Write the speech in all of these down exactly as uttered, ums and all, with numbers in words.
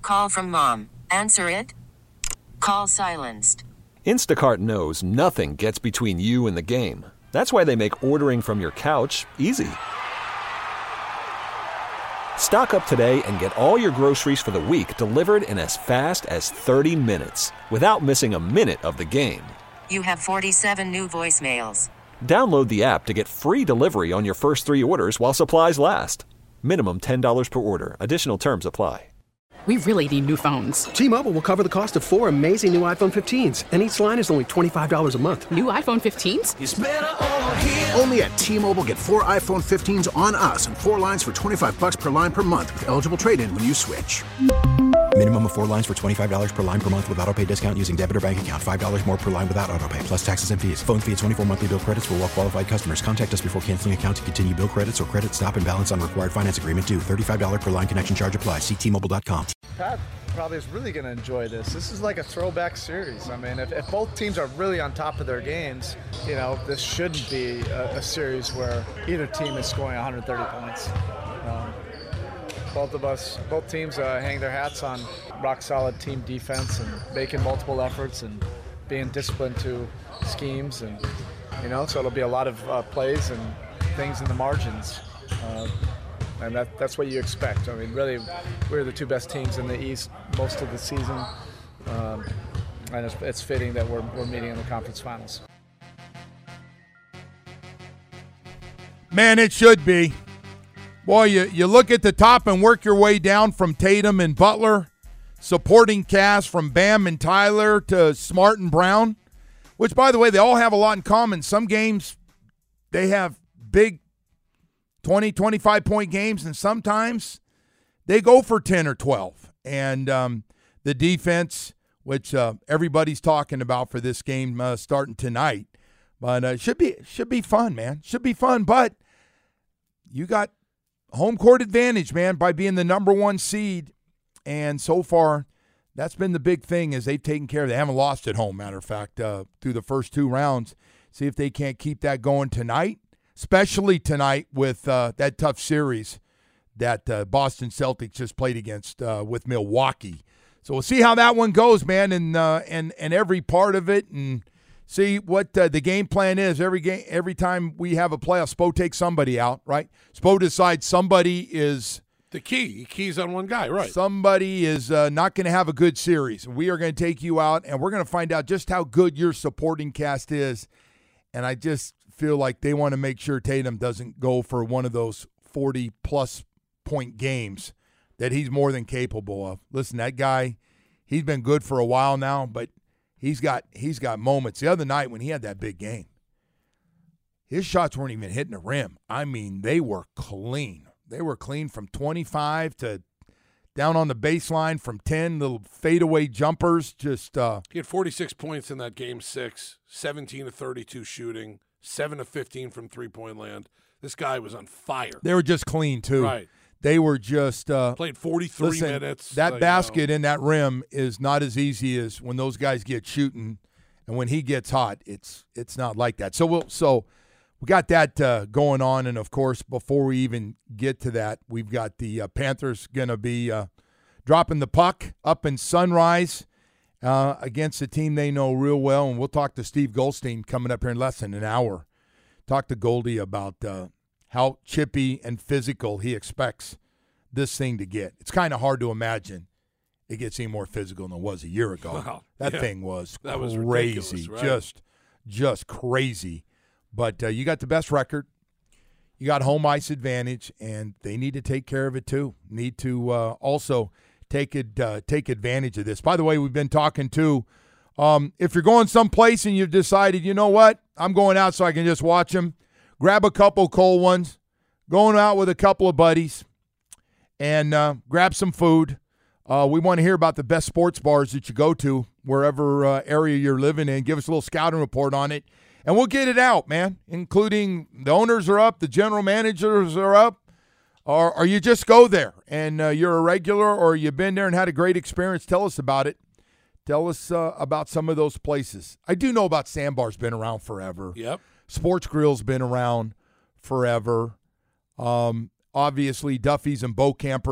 Call from mom. Answer it. Call silenced. Instacart knows nothing gets between you and the game. That's why they make ordering from your couch easy. Stock up today and get all your groceries for the week delivered in as fast as thirty minutes without missing a minute of the game. You have forty-seven new voicemails. Download the app to get free delivery on your first three orders while supplies last. Minimum ten dollars per order. Additional terms apply. We really need new phones. T-Mobile will cover the cost of four amazing new iPhone fifteens, and each line is only twenty-five dollars a month. New iPhone fifteens? It's better over here. Only at T-Mobile, get four iPhone fifteens on us and four lines for twenty-five bucks per line per month with eligible trade-in when you switch. Minimum of four lines for twenty-five dollars per line per month with autopay discount using debit or bank account. five dollars more per line without autopay, plus taxes and fees. Phone fee at twenty-four monthly bill credits for well-qualified customers. Contact us before canceling account to continue bill credits or credit stop and balance on required finance agreement due. thirty-five dollars per line connection charge applies. See T Mobile dot com. Pat probably is really going to enjoy this. This is like a throwback series. I mean, if, if both teams are really on top of their games, you know, this shouldn't be a, a series where either team is scoring one hundred thirty points. Um, both of us, both teams uh, hang their hats on rock solid team defense and making multiple efforts and being disciplined to schemes, and you know, so it'll be a lot of uh, plays and things in the margins. Uh, And that, that's what you expect. I mean, really, we're the two best teams in the East most of the season. Um, and it's, it's fitting that we're, we're meeting in the conference finals. Man, it should be. Boy, you, you look at the top and work your way down from Tatum and Butler, supporting cast from Bam and Tyler to Smart and Brown, which, by the way, they all have a lot in common. Some games, they have big twenty, twenty-five point games, and sometimes they go for ten or twelve. And um, the defense, which uh, everybody's talking about for this game uh, starting tonight, but uh, should be should be fun, man. Should be fun, but you got home court advantage, man, by being the number one seed. And so far, that's been the big thing, is they've taken care of it. They haven't lost at home, matter of fact, uh, through the first two rounds. See if they can't keep that going tonight. Especially tonight with uh, that tough series that uh, Boston Celtics just played against uh, with Milwaukee. So we'll see how that one goes, man, and uh, and and every part of it, and see what uh, the game plan is. Every game, every time we have a playoff, Spo takes somebody out, right? Spo decides somebody is the key. He keys on one guy, right? Somebody is uh, not going to have a good series. We are going to take you out, and we're going to find out just how good your supporting cast is. And I just feel like they want to make sure Tatum doesn't go for one of those forty-plus point games that he's more than capable of. Listen, that guy, he's been good for a while now, but he's got he's got moments. The other night when he had that big game, his shots weren't even hitting the rim. I mean, they were clean. They were clean from twenty-five to down on the baseline from ten, little fadeaway jumpers. Just uh, he had forty-six points in that game six, seventeen to thirty-two shooting, seven to fifteen from three-point land. This guy was on fire. They were just clean, too. Right. They were just uh, – played forty-three listen, minutes. That like, basket know. in that rim is not as easy as when those guys get shooting. And when he gets hot, it's it's not like that. So we'll so we got that uh, going on. And, of course, before we even get to that, we've got the uh, Panthers going to be uh, dropping the puck up in Sunrise uh, against a team they know real well. And we'll talk to Steve Goldstein coming up here in less than an hour. Talk to Goldie about uh, how chippy and physical he expects this thing to get. It's kind of hard to imagine it gets any more physical than it was a year ago. Wow. That Yeah. thing was That was crazy, ridiculous, right? just, just crazy. But uh, you got the best record. You got home ice advantage, and they need to take care of it too. Need to uh, also take it, uh, take advantage of this. By the way, we've been talking to. Um, if you're going someplace and you've decided, you know what, I'm going out so I can just watch them, grab a couple cold ones, going out with a couple of buddies, and uh, grab some food. Uh, we want to hear about the best sports bars that you go to, wherever uh, area you're living in. Give us a little scouting report on it, and we'll get it out, man, including the owners are up, the general managers are up, or, or you just go there, and uh, you're a regular, or you've been there and had a great experience. Tell us about it. Tell us uh, about some of those places. I do know about Sandbar's been around forever. Yep. Sports Grill's been around forever. Um, obviously, Duffy's and Bow Campers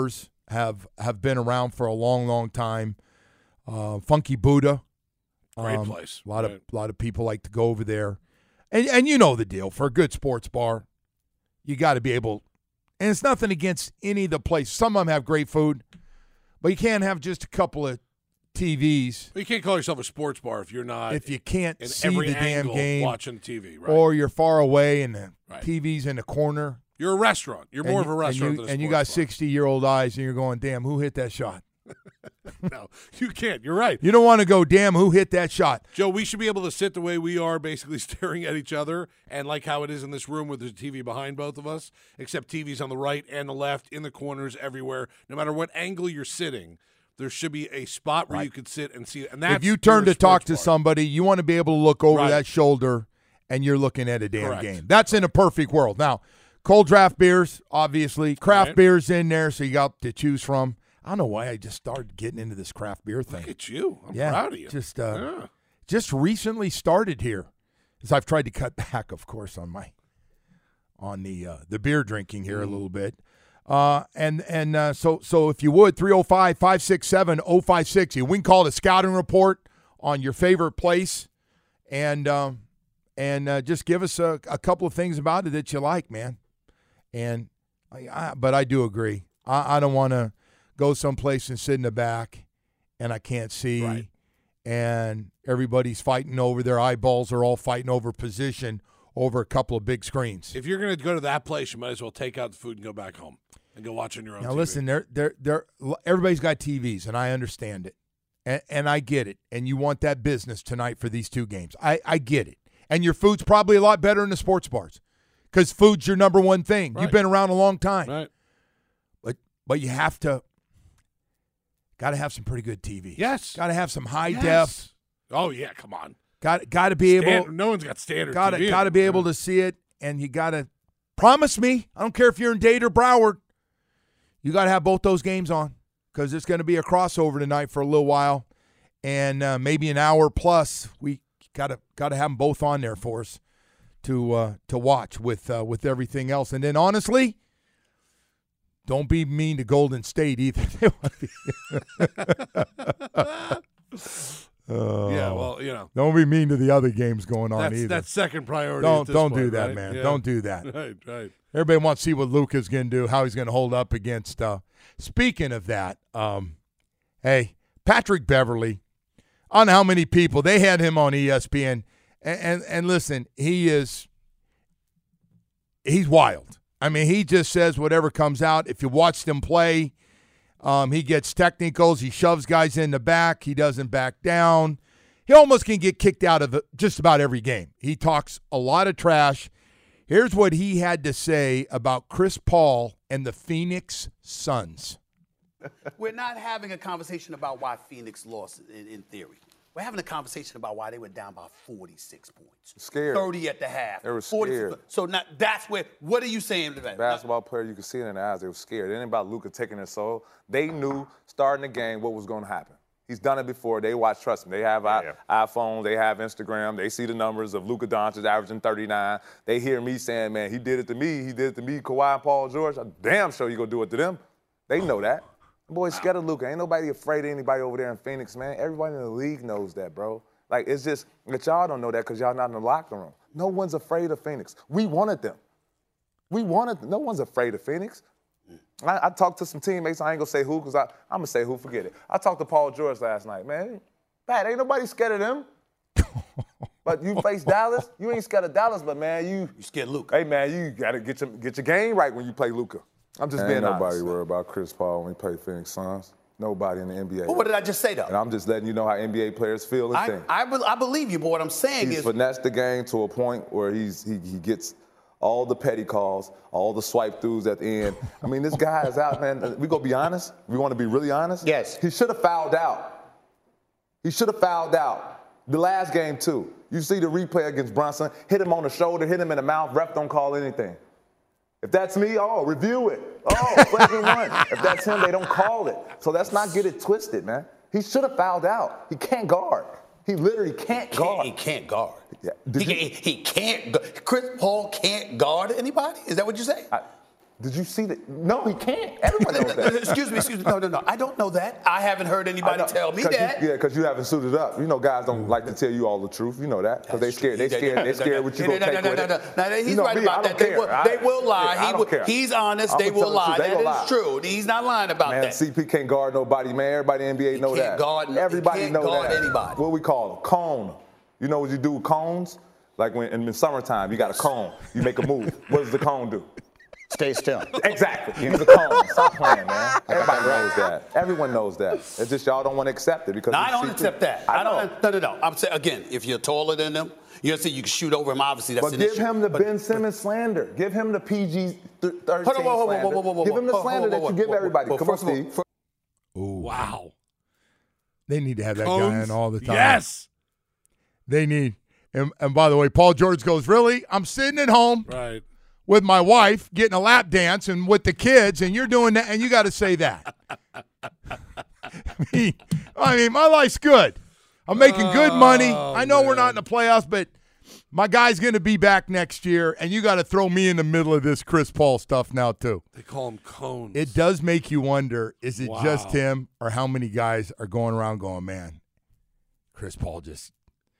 have have been around for a long, long time. Uh, Funky Buddha. Great Um, place. A lot right. of a lot of people like to go over there. And and you know the deal. For a good sports bar, you got to be able – and it's nothing against any of the places. Some of them have great food, but you can't have just a couple of T Vs. But you can't call yourself a sports bar if you're not if you can't in see every the damn angle game. watching the T V. Right. Or you're far away and the Right. T V's in the corner. You're a restaurant. You're more and of a you- restaurant and you, than a and you sports got bar. sixty-year-old eyes, and you're going, damn, who hit that shot? No, you can't. You're right. You don't want to go, damn, who hit that shot? Joe, we should be able to sit the way we are, basically staring at each other, and like how it is in this room with the T V behind both of us, except T V's on the right and the left, in the corners, everywhere. No matter what angle you're sitting, there should be a spot where Right. you could sit and see it. And that's If you turn your to talk sports to bar. somebody, you want to be able to look over Right. that shoulder, and you're looking at a damn Correct. game. That's in a perfect world. Now, cold draft beers, obviously. Craft Right. beers in there, so you got to choose from. I don't know why I just started getting into this craft beer thing. Look at you. I'm yeah, proud of you. Just, uh, Yeah. just recently started here, as I've tried to cut back, of course, on my on the uh, the beer drinking here a little bit. Uh, and and uh, so so if you would, three oh five, five six seven, oh five six zero. We can call it a scouting report on your favorite place, and um, and uh, just give us a, a couple of things about it that you like, man. And I, I, but I do agree. I, I don't want to go someplace and sit in the back, and I can't see, Right. and everybody's fighting over their eyeballs are all fighting over position over a couple of big screens. If you're going to go to that place, you might as well take out the food and go back home and go watch on your own Now T V. listen, they're, they're, they're, everybody's got T Vs, and I understand it, and, and I get it, and you want that business tonight for these two games. I, I get it, and your food's probably a lot better in the sports bars because food's your number one thing. Right. You've been around a long time, Right. but but you have to got to have some pretty good T Vs. Yes. Got to have some high Yes. def. Oh, yeah, come on. Got got to be able. Stand- no one's got standard Got T V. to got to be able to see it, and you got to promise me. I don't care if you're in Dade or Broward. You got to have both those games on because it's going to be a crossover tonight for a little while, and uh, maybe an hour plus. We got to got to have them both on there for us to uh, to watch with uh, with everything else. And then honestly, don't be mean to Golden State either. They want to be- Oh. Yeah, well, you know. Don't be mean to the other games going on That's, either. that's second priority. Don't at this don't point, do that, right? man. Yeah. Don't do that. Right, right. Everybody wants to see what Luka's going to do, how he's going to hold up against. Uh, speaking of that, um, hey, Patrick Beverley, I don't know how many people, they had him on E S P N. And, and, and listen, he is, he's wild. I mean, he just says whatever comes out. If you watched him play, um, he gets technicals. He shoves guys in the back. He doesn't back down. He almost can get kicked out of just about every game. He talks a lot of trash. Here's what he had to say about Chris Paul and the Phoenix Suns. We're not having a conversation about why Phoenix lost in, in theory. We're having a conversation about why they were down by forty-six points. Scared. thirty at the half. They were forty scared. So now that's where, what are you saying to that? Basketball player, you could see it in their eyes. They were scared. It ain't about Luka taking their soul. They knew starting the game what was going to happen. He's done it before. They watch, trust me. They have Yeah. I- iPhones. They have Instagram. They see the numbers of Luka Doncic averaging thirty-nine. They hear me saying, man, he did it to me. He did it to me, Kawhi and Paul George. I'm damn sure you going to do it to them. They know that. The boys scared of Luka. Ain't nobody afraid of anybody over there in Phoenix, man. Everybody in the league knows that, bro. Like, it's just that y'all don't know that because y'all not in the locker room. No one's afraid of Phoenix. We wanted them. We wanted them. No one's afraid of Phoenix. I, I talked to some teammates. I ain't going to say who because I'm going to say who. Forget it. I talked to Paul George last night. Man, Pat, ain't nobody scared of them. But you face Dallas. You ain't scared of Dallas, but, man, you. You scared Luka. Hey, man, you got to get your, get your game right when you play Luka. I'm just Ain't being nobody honest. worried about Chris Paul when he play Phoenix Suns. Nobody in the N B A. But what did I just say, though? And I'm just letting you know how N B A players feel and I, think. I, be- I believe you, but what I'm saying He's is, finessed the game to a point where he's he, he gets all the petty calls, all the swipe throughs at the end. I mean, this guy is out, man. We gonna be honest. We want to be really honest. Yes. He should have fouled out. He should have fouled out. The last game too. You see the replay against Brunson. Hit him on the shoulder. Hit him in the mouth. Ref don't call anything. If that's me, oh, review it. Oh, flagrant one. If that's him, they don't call it. So let's not get it twisted, man. He should have fouled out. He can't guard. He literally can't guard. he can't guard. Yeah. He, Did you- can't, he can't. gu- Chris Paul can't guard anybody. Is that what you say? I, Did you see that? No, he can't. Everyone knows that. Excuse me, excuse me. No, no, no. I don't know that. I haven't heard anybody tell me that. You, yeah, because you haven't suited up. You know, guys don't like to tell you all the truth. You know that because they scared. They scared. They scared what you gonna take with it. No, he's you know, right me, about that. They will, they will lie. I, I he don't care. He's honest. I'm they will lie. That is lie. true. He's not lying about man, that. C P can't guard nobody, man. Everybody in the N B A he know can't that. Guard, Everybody can't know guard that. Anybody. What we call a cone. You know what you do with cones? Like when in the summertime, you got a cone. You make a move. What does the cone do? Stay still. Exactly. Use a cone. Stop playing, man. Everybody knows that. Everyone knows that. It's just y'all don't want to accept it because. No, I don't accept that. I, I don't. No, no, no. I'm saying again, if you're taller than them, you're saying you can shoot over him. Obviously, that's but an give issue. him the but, Ben Simmons slander. Give him the P G thirteen whoa, whoa, whoa, slander. whoa, whoa, whoa, give him the whoa, slander whoa, whoa, that you give whoa, everybody. whoa, Come first on, of all, Steve. for, Ooh. Wow. They need to have that Cones? guy in all the time. Yes. They need. And, and by the way, Paul George goes, really? I'm sitting at home. Right. With my wife, getting a lap dance, and with the kids, and you're doing that, and you got to say that. I mean, I mean, my life's good. I'm making good money. Oh, I know man. we're not in the playoffs, but my guy's going to be back next year, and you got to throw me in the middle of this Chris Paul stuff now, too. They call him cones. It does make you wonder, is it Wow. just him, or how many guys are going around going, man, Chris Paul just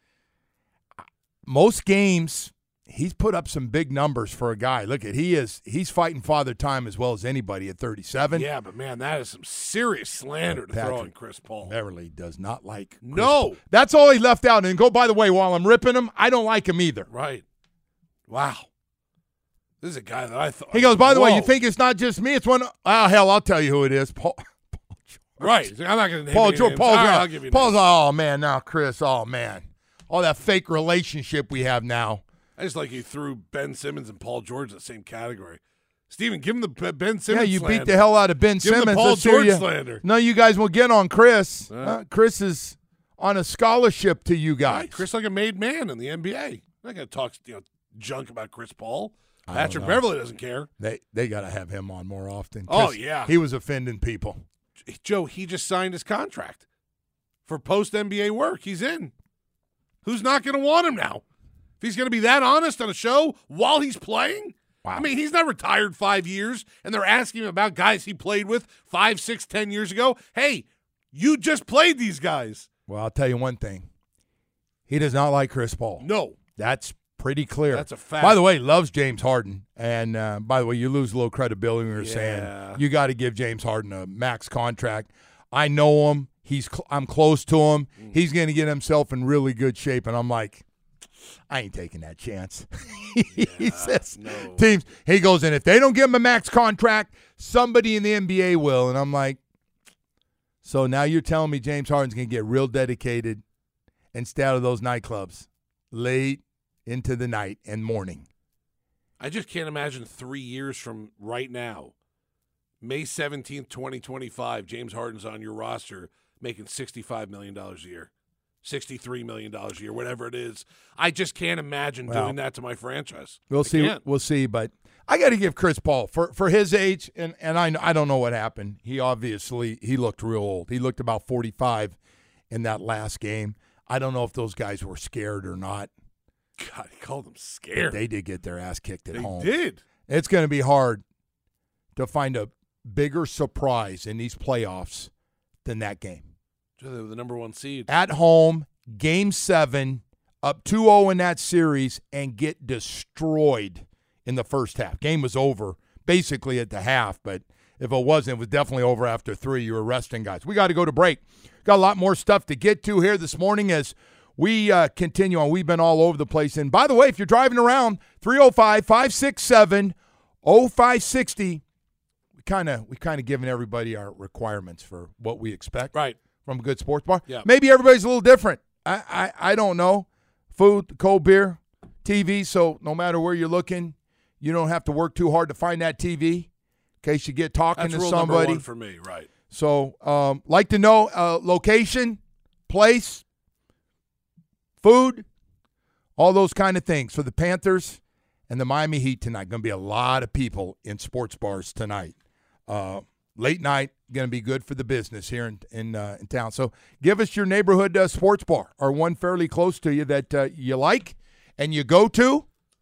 – most games – he's put up some big numbers for a guy. Look at he is he's fighting father time as well as anybody at thirty-seven. Yeah, but man, that is some serious slander to Patrick throw on Chris Paul. Beverly does not like Chris No. Paul. That's all he left out. And go, by the way, while I'm ripping him, I don't like him either. Right. Wow. This is a guy that I thought. He goes, by the way, Whoa. you think it's not just me? It's one. Oh hell, I'll tell you who it is. Paul. Paul Right. I'm not going to name Paul any George. names. Paul's All right, like, I'll give you Paul's names. like, oh man, now Chris. Oh man, all that fake relationship we have now. I just like you threw Ben Simmons and Paul George in the same category. Steven, give him the B- Ben Yeah, Simmons you slander. beat the hell out of Ben Give him Simmons. the Paul Let's hear George you. slander. No, you guys will get on Chris. Uh. Uh, Chris is on a scholarship to you guys. Right, Chris like a made man in the N B A. I'm not going to talk you know, junk about Chris Paul. I Patrick don't know. Beverly doesn't care. They they got to have him on more often. Oh, 'cause yeah. He was offending people. Joe, he just signed his contract for post-N B A work. He's in. Who's not going to want him now? If he's going to be that honest on a show while he's playing? Wow. I mean, he's not retired five years, and they're asking him about guys he played with five, six, ten years ago. Hey, you just played these guys. Well, I'll tell you one thing. He does not like Chris Paul. No. That's pretty clear. That's a fact. By the way, he loves James Harden. And uh, by the way, you lose a little credibility when you're Yeah. saying you got to give James Harden a max contract. I know him. He's cl- I'm close to him. Mm. He's going to get himself in really good shape. And I'm like, I ain't taking that chance. he Yeah, says, no. teams, he goes, and if they don't give him a max contract, somebody in the N B A will. And I'm like, so now you're telling me James Harden's going to get real dedicated and stay out of those nightclubs late into the night and morning. I just can't imagine three years from right now, May seventeenth, twenty twenty-five, James Harden's on your roster making sixty-five million dollars a year, sixty-three million dollars a year, whatever it is. I just can't imagine Well, doing that to my franchise. We'll I see. can't. We'll see. But I got to give Chris Paul for, for his age, and, and I I don't know what happened. He obviously he looked real old. He looked about forty-five in that last game. I don't know if those guys were scared or not. God, he called them scared. They did get their ass kicked at They home. did. It's going to be hard to find a bigger surprise in these playoffs than that game. They were the number one seed. At home, game seven, up two oh in that series, and get destroyed in the first half. Game was over basically at the half, but if it wasn't, it was definitely over after three. You were resting guys. We got to go to break. Got a lot more stuff to get to here this morning as we uh, continue on. We've been all over the place. And by the way, if you're driving around, three oh five, five six seven, oh five six oh, we kind of we kind of given everybody our requirements for what we expect right. from a good sports bar. Yeah. Maybe everybody's a little different. I, I, I don't know. Food, cold beer, T V. So no matter where you're looking, you don't have to work too hard to find that T V in case you get talking That's to rule somebody. number one for me, right. So um, like to know uh, location, place, food, all those kind of things for the Panthers and the Miami Heat tonight. Going to be a lot of people in sports bars tonight. Uh, late night, going to be good for the business here in in, uh, in town. So give us your neighborhood uh, sports bar or one fairly close to you that uh, you like and you go to.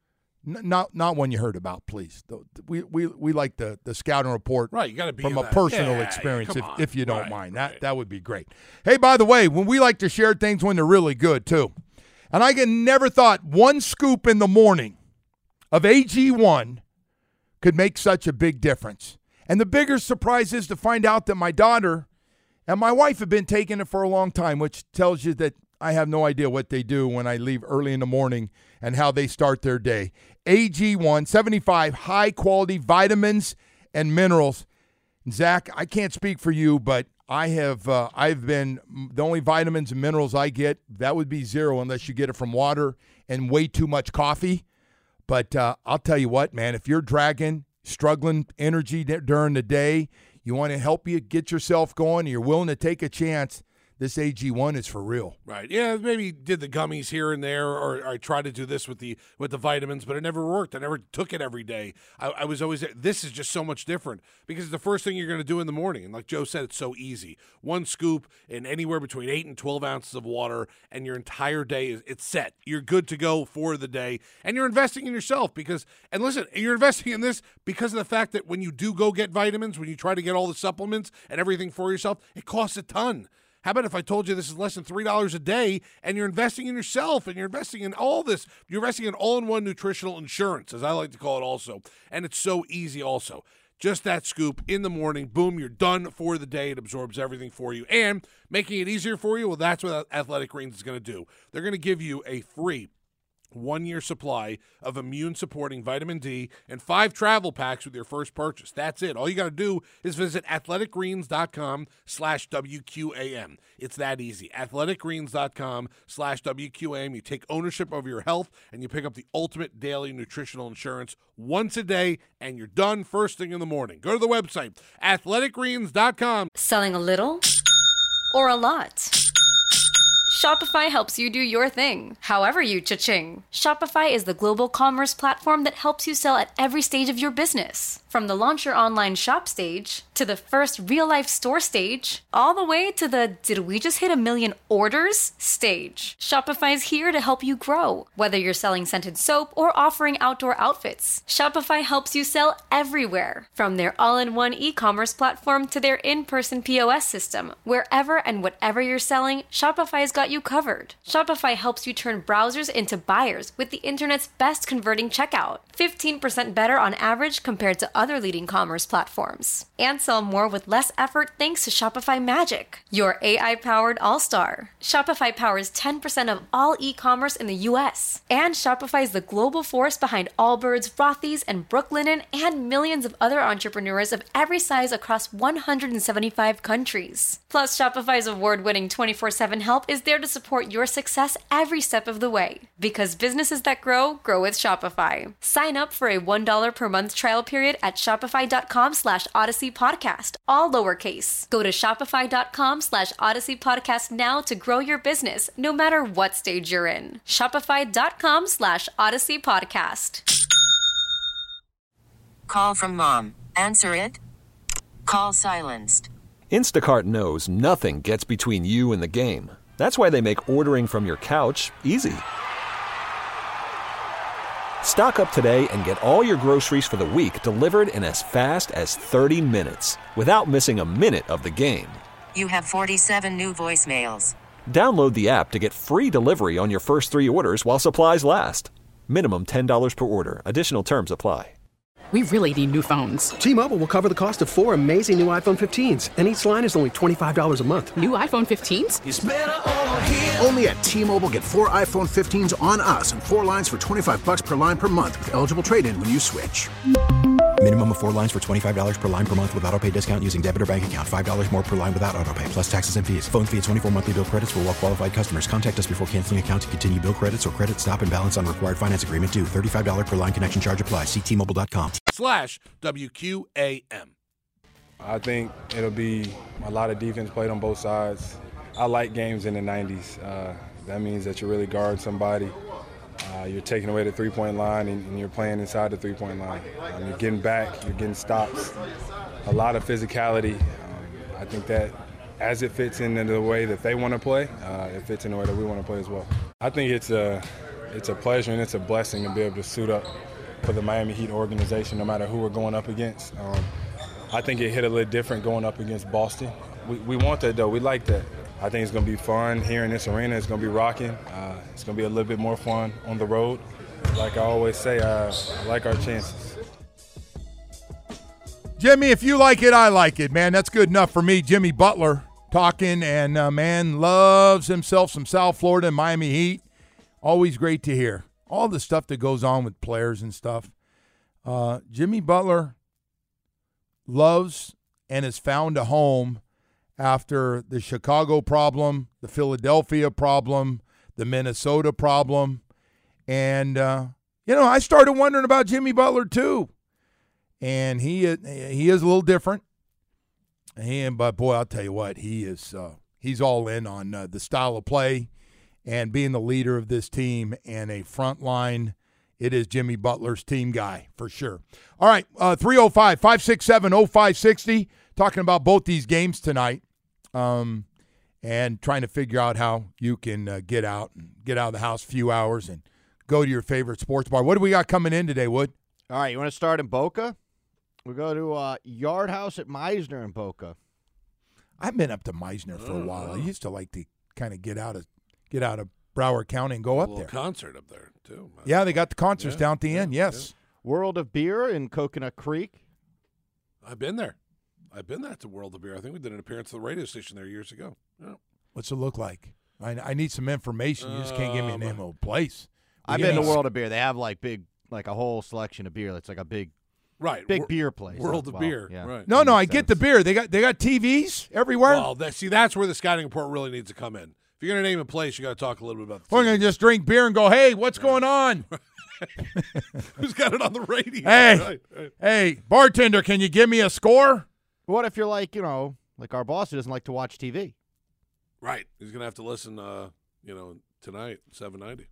N- not not one you heard about, please. We we we like the the scouting report, right? You got to be from a that. personal yeah, experience, if, on. if you don't right, mind. That right. that would be great. Hey, by the way, when we like to share things when they're really good too, and I can never thought one scoop in the morning of A G one could make such a big difference. And the bigger surprise is to find out that my daughter and my wife have been taking it for a long time, which tells you that I have no idea what they do when I leave early in the morning and how they start their day. A G one, seventy-five high-quality vitamins and minerals. Zach, I can't speak for you, but I have, uh, I've been, the only vitamins and minerals I get, that would be zero unless you get it from water and way too much coffee. But uh, I'll tell you what, man, if you're dragging, struggling energy d- during the day, you want to help you get yourself going, and you're willing to take a chance, this A G one is for real. Right. Yeah, maybe did the gummies here and there, or I tried to do this with the with the vitamins, but it never worked. I never took it every day. I, I was always, this is just so much different because it's the first thing you're going to do in the morning. And like Joe said, it's so easy. One scoop in anywhere between eight and twelve ounces of water, and your entire day is it's set. You're good to go for the day, and you're investing in yourself because, and listen, you're investing in this because of the fact that when you do go get vitamins, when you try to get all the supplements and everything for yourself, it costs a ton. How about if I told you this is less than three dollars a day and you're investing in yourself and you're investing in all this? You're investing in all-in-one nutritional insurance, as I like to call it also. And it's so easy also. Just that scoop in the morning, boom, you're done for the day. It absorbs everything for you. And making it easier for you, well, that's what Athletic Greens is going to do. They're going to give you a free one-year supply of immune-supporting vitamin D and five travel packs with your first purchase. That's it. All you got to do is visit athleticgreens.com slash WQAM. It's that easy. athleticgreens.com slash WQAM. You take ownership over your health, and you pick up the ultimate daily nutritional insurance once a day, and you're done first thing in the morning. Go to the website, athletic greens dot com. Selling a little or a lot? Shopify helps you do your thing, however you cha-ching. Shopify is the global commerce platform that helps you sell at every stage of your business. From the launch your online shop stage, to the first real-life store stage, all the way to the did we just hit a million orders stage. Shopify's here to help you grow. Whether you're selling scented soap or offering outdoor outfits, Shopify helps you sell everywhere. From their all-in-one e-commerce platform to their in-person P O S system, wherever and whatever you're selling, Shopify's got you covered. Shopify helps you turn browsers into buyers with the internet's best converting checkout. fifteen percent better on average compared to other leading commerce platforms. And sell more with less effort thanks to Shopify Magic, your A I-powered all-star. Shopify powers ten percent of all e-commerce in the U S. And Shopify is the global force behind Allbirds, Rothy's, and Brooklinen, and millions of other entrepreneurs of every size across one hundred seventy-five countries. Plus, Shopify's award-winning twenty-four seven help is there to support your success every step of the way. Because businesses that grow, grow with Shopify. Sign up for a one dollar per month trial period at shopify.com slash Odyssey Podcast, all lowercase. Go to shopify.com slash Odyssey Podcast now to grow your business, no matter what stage you're in. Shopify.com slash Odyssey Podcast. Call from mom. Answer it. Call silenced. Instacart knows nothing gets between you and the game. That's why they make ordering from your couch easy. Stock up today and get all your groceries for the week delivered in as fast as thirty minutes without missing a minute of the game. You have forty-seven new voicemails. Download the app to get free delivery on your first three orders while supplies last. Minimum ten dollars per order. Additional terms apply. We really need new phones. T-Mobile will cover the cost of four amazing new iPhone fifteens, and each line is only twenty-five dollars a month. New iPhone fifteens? It's better over here. Only at T-Mobile, get four iPhone fifteens on us and four lines for twenty-five bucks per line per month with eligible trade-in when you switch. Minimum of four lines for twenty-five dollars per line per month with autopay discount using debit or bank account. five dollars more per line without autopay, plus taxes and fees. Phone fee at twenty-four monthly bill credits for well-qualified customers. Contact us before canceling account to continue bill credits or credit stop and balance on required finance agreement due. thirty-five dollars per line connection charge applies. See T Mobile dot com. Slash W Q A M. I think it'll be a lot of defense played on both sides. I like games in the nineties. Uh, that means that you really guard somebody. Uh, you're taking away the three-point line, and, and you're playing inside the three-point line. Um, you're getting back, you're getting stops, a lot of physicality. Um, I think that as it fits into the way that they want to play, uh, it fits in the way that we want to play as well. I think it's a, it's a pleasure and it's a blessing to be able to suit up for the Miami Heat organization, no matter who we're going up against. Um, I think it hit a little different going up against Boston. We, we want that, though. We like that. I think it's going to be fun here in this arena. It's going to be rocking. Uh, it's going to be a little bit more fun on the road. Like I always say, uh, I like our chances. Jimmy, if you like it, I like it, man. That's good enough for me. Jimmy Butler talking, and uh, man loves himself some South Florida and Miami Heat. Always great to hear. All the stuff that goes on with players and stuff. Uh, Jimmy Butler loves and has found a home after the Chicago problem, the Philadelphia problem, the Minnesota problem. And, uh, you know, I started wondering about Jimmy Butler too. And he he is a little different. And, but, boy, I'll tell you what, he is uh, he's all in on uh, the style of play and being the leader of this team and a front line. It is Jimmy Butler's team guy for sure. All right, uh, three oh five, five six seven, oh five six oh, talking about both these games tonight. Um, and trying to figure out how you can uh, get out and get out of the house a few hours and go to your favorite sports bar. What do we got coming in today, Wood? All right, you want to start in Boca? We go to uh, Yard House at Meisner in Boca. I've been up to Meisner for a while. I used to like to kind of get out of get out of Broward County and go a up little there. concert up there too. Yeah, they got the concerts Yeah, down at the yeah, end. Yes. World of Beer in Coconut Creek. I've been there. I've been there to World of Beer. I think we did an appearance at the radio station there years ago. Yeah. What's it look like? I, I need some information. You just can't give me a name of a place. I've Give been to me- World of Beer. They have like big, like a whole selection of beer. That's like a big, Right, big Wor- beer place. World of Well, Beer, yeah. right. No, no, I get the beer. They got they got T Vs everywhere. Well, that, see, that's where the scouting report really needs to come in. If you're going to name a place, you got to talk a little bit about the We're going to just drink beer and go, hey, what's going on? Who's got it on the radio? Hey, Right, right. hey, bartender, can you give me a score? What if you're like, you know, like our boss who doesn't like to watch T V? Right. He's going to have to listen, uh, you know, tonight, seven ninety.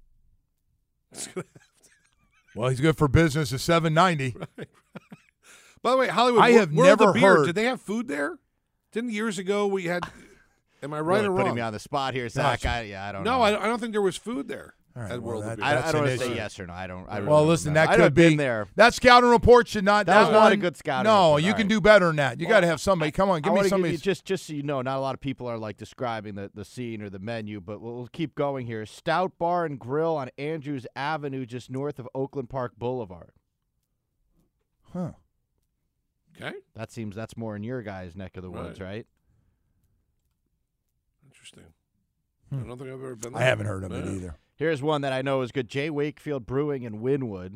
Well, he's good for business at seven ninety. Right. By the way, Hollywood, I Wor- have World of never Beer, heard- Did they have food there? Didn't years ago we had? Am I right Really or putting wrong? me on the spot here, Zach. I, yeah, I don't no, know. I, I don't think there was food there All right, at well, World that- of Beer. I, I That's don't an want to say issue. yes or no. I don't. I Well, really listen, remember. that I'd could have be been there. that scouting report should not. That was not a one- good scouting No, report. you All can right. do better than that. You got to have somebody. Come on, give I me wanna somebody. you, just just so you know, not a lot of people are like describing the, the scene or the menu, but we'll, we'll keep going here. Stout Bar and Grill on Andrews Avenue, just north of Oakland Park Boulevard. Huh. Okay. That seems that's more in your guys' neck of the woods, Right. right? Interesting. I don't think I've ever been I there. haven't heard of it Yeah. either. Here's one that I know is good. J. Wakefield Brewing in Wynwood.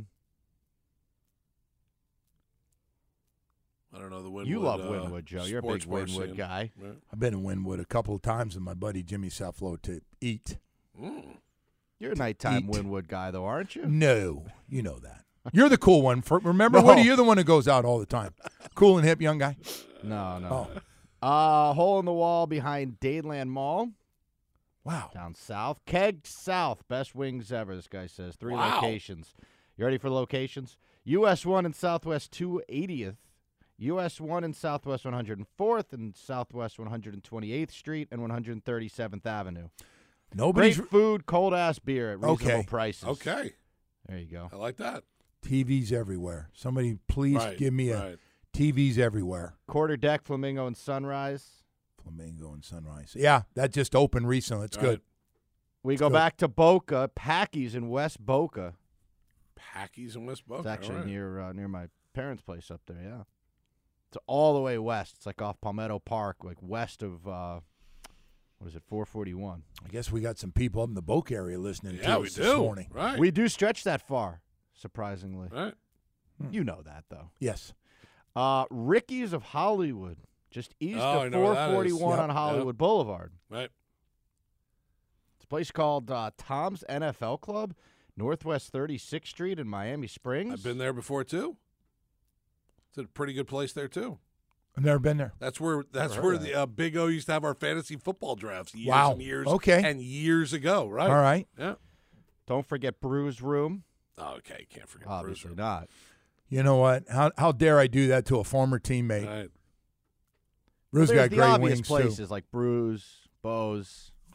I don't know the Wynwood. You love uh, Wynwood, Joe. You're a big sports bar Wynwood scene. guy. Right. I've been in Wynwood a couple of times with my buddy Jimmy Southflow to eat. Mm. You're a nighttime Eat. Wynwood guy, though, aren't you? No, you know that. You're the cool one. For, remember, No. Woody, you're the one who goes out all the time. Cool and hip young guy. No, no. Oh, Uh, hole in the wall behind Dadeland Mall. wow. Down south. Keg South. Best wings ever, this guy says. Three Wow. locations. You ready for locations? U S one in Southwest two eightieth. U S one in Southwest one hundred fourth and Southwest one hundred twenty-eighth Street and one hundred thirty-seventh Avenue. Nobody's Great food, cold-ass beer at reasonable Okay. prices. Okay. There you go. I like that. T Vs everywhere. Somebody please Right, give me a right. T Vs everywhere. Quarter Deck, Flamingo, and Sunrise. Flamingo and Sunrise. Yeah, that just opened recently. It's All good. right. We It's go good. back to Boca. Packy's in West Boca. Packies in West Boca. It's actually all right. near uh, near my parents' place up there, yeah. It's all the way west. It's like off Palmetto Park, like west of, uh, what is it, four forty-one. I guess we got some people up in the Boca area listening Yeah, to we us this do. morning. Right. We do stretch that far, surprisingly. right. You know that, though. Yes. Uh, Ricky's of Hollywood, just east Oh, I of know where four that is. forty-one Yep, on Hollywood Boulevard. Right. It's a place called uh, Tom's N F L Club, Northwest thirty-sixth Street in Miami Springs. I've been there before too. It's a pretty good place there too. I've never been there. That's where that's heard where of the uh, Big O used to have our fantasy football drafts years Wow. and years Okay. and years ago, right? All right. Yeah. Don't forget Brews Room. Oh, okay, can't forget Obviously Bruiser. not. You know what? How how dare I do that to a former teammate? Right. Bruce There's got the great obvious wings places too. like Brews, Bo's.